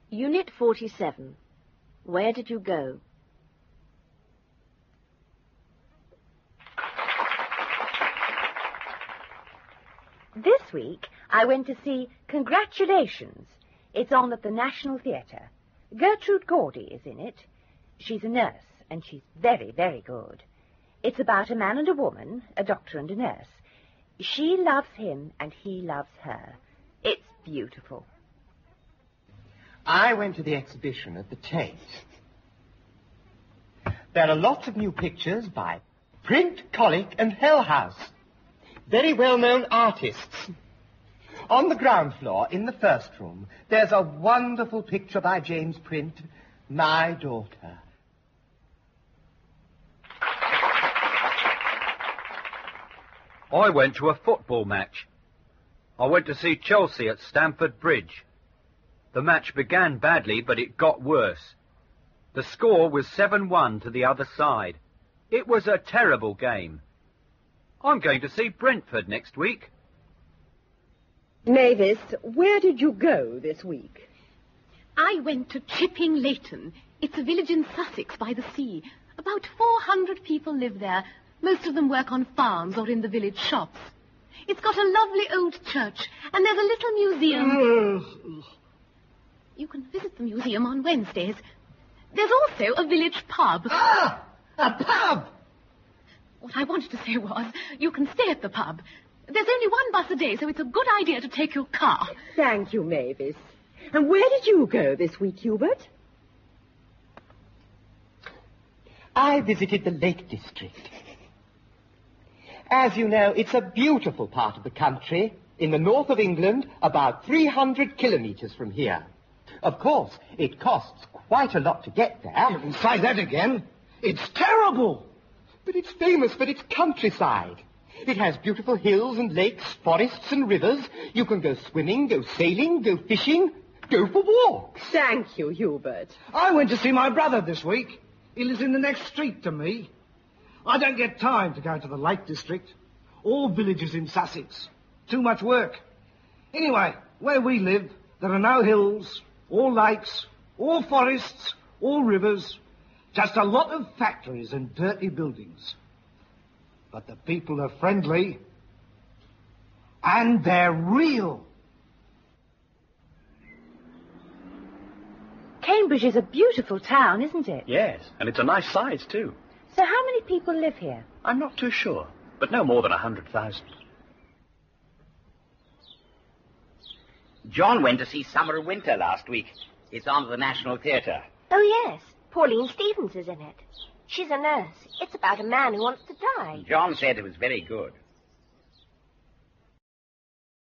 Unit 47. Where did you go? This week, I went to see Congratulations. It's on at the National Theatre. Gertrude Gordy is in it. She's a nurse, and she's very, very good. It's about a man and a woman, a doctor and a nurse. She loves him, and he loves her. It's beautiful. I went to the exhibition at the Tate. There are lots of new pictures by Print, Colic, and Hell House. Very well-known artists. On the ground floor, in the first room, there's a wonderful picture by James Print, My Daughter. I went to a football match. I went to see Chelsea at Stamford Bridge. The match began badly, but it got worse. The score was 7-1 to the other side. It was a terrible game. I'm going to see Brentford next week. Mavis, where did you go this week? I went to Chipping Leighton. It's a village in Sussex by the sea. About 400 people live there. Most of them work on farms or in the village shops. It's got a lovely old church, and there's a little museum. You can visit the museum on Wednesdays. There's also a village pub. Ah! A pub! What I wanted to say was, you can stay at the pub. There's only one bus a day, so it's a good idea to take your car. Thank you, Mavis. And where did you go this week, Hubert? I visited the Lake District. As you know, it's a beautiful part of the country, in the north of England, about 300 kilometres from here. Of course, it costs quite a lot to get there. You can say that again. It's terrible. But it's famous for its countryside. It has beautiful hills and lakes, forests and rivers. You can go swimming, go sailing, go fishing, go for walks. Thank you, Hubert. I went to see my brother this week. He lives in the next street to me. I don't get time to go to the Lake District. All villages in Sussex. Too much work. Anyway, where we live, there are no hills, or lakes, or forests, or rivers. Just a lot of factories and dirty buildings. But the people are friendly. And they're real. Cambridge is a beautiful town, isn't it? Yes, and it's a nice size, too. So how many people live here? I'm not too sure, but no more than 100,000. John went to see Summer and Winter last week. It's on at the National Theatre. Oh, yes. Pauline Stevens is in it. She's a nurse. It's about a man who wants to die. John said it was very good.